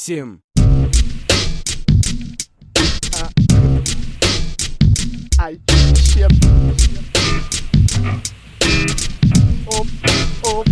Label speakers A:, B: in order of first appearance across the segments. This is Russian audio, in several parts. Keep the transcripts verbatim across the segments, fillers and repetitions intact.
A: Тим.
B: Ай, щет. Оп, оп.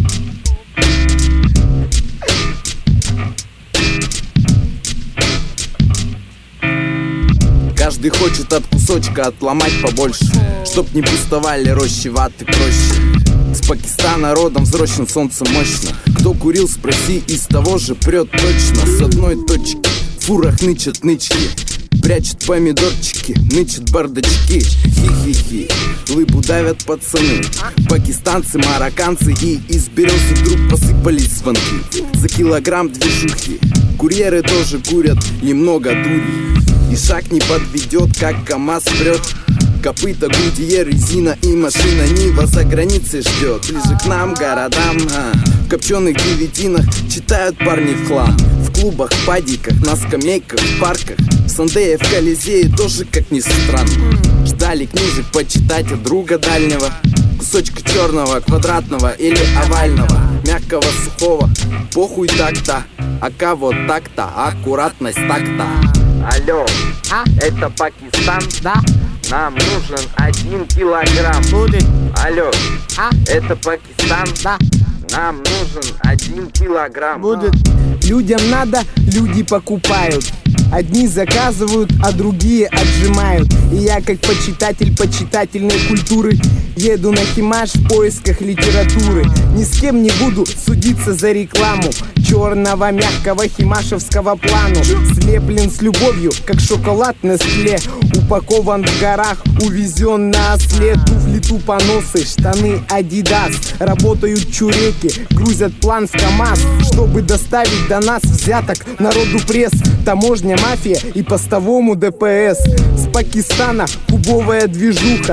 A: Каждый хочет от кусочка отломать побольше, чтоб не пустовали рощи ваты проще. С Пакистана родом взросшим солнце мощно. Кто курил, спроси, из того же прет точно. С одной точки в фурах нычат нычки, прячут помидорчики, нычат бардачки. Хи-хи-хи, лыбу давят пацаны, пакистанцы, марокканцы. И из березы вдруг посыпались звонки за килограмм движухи. Курьеры тоже курят, немного дури, и шаг не подведет, как КамАЗ прет. Копыта, Гудьер, резина и машина Нива за границей ждет. Ближе к нам, городам, а. В копченых девятинах читают парни в хлам. В клубах, падиках, на скамейках, в парках, в Сандее, в Колизее тоже, как ни странно, ждали книжек почитать от друга дальнего. Кусочка черного, квадратного или овального, мягкого, сухого, похуй так-то. Ака вот так-то, аккуратность так-то.
C: Алло,
B: А?
C: это Пакистан?
B: Да,
C: Нам нужен один килограмм.
B: будет.
C: Алло,
B: А?
C: это Пакистан?
B: Да,
C: Нам нужен один килограмм.
B: будет.
D: Людям надо, люди покупают. Одни заказывают, а другие отжимают. И я, как почитатель почитательной культуры, еду на Химаш в поисках литературы. Ни с кем не буду судиться за рекламу черного мягкого химашевского плану. Слеплен с любовью, как шоколад на скле. Упакован в горах, увезен на осле. Туфли тупоносы, штаны Адидас. Работают чуреки, грузят план в КамАЗ, чтобы доставить до нас взяток народу пресс. Таможня, мафия и постовому ДПС. С Пакистана кубовая движуха.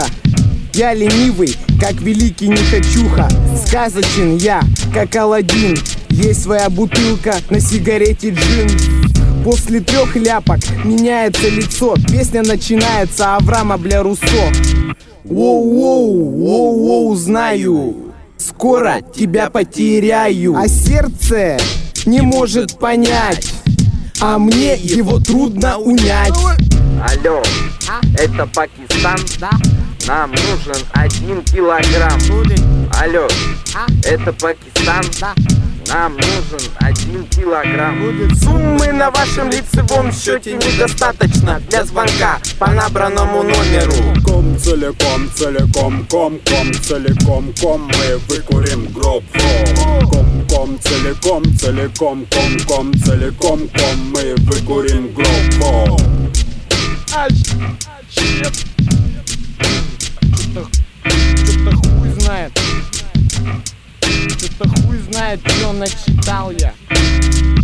D: Я ленивый, как великий нехочуха. Сказочен я, как Аладдин. Есть своя бутылка, на сигарете джин. После трех ляпок меняется лицо. Песня начинается Авраама бля Руссо. Воу-воу, воу-воу, знаю, скоро тебя потеряю. А сердце не может понять, а мне его трудно унять.
C: Алло,
B: А?
C: это Пакистан?
B: Да,
C: Нам нужен один килограмм.
B: будет.
C: Алло,
B: А?
C: это Пакистан?
B: Да,
C: Нам нужен один килограмм.
B: будет.
C: Суммы на вашем лицевом счете недостаточно для звонка по набранному номеру.
E: Ком целиком, целиком, ком, ком, целиком, ком, мы выкурим гроб. Ком, ком, целиком, целиком, ком, ком, целиком, ком, мы выкурим гроб.
B: Ай, щет. Что-то, что-то хуй знает. Что-то хуй знает, что начитал я.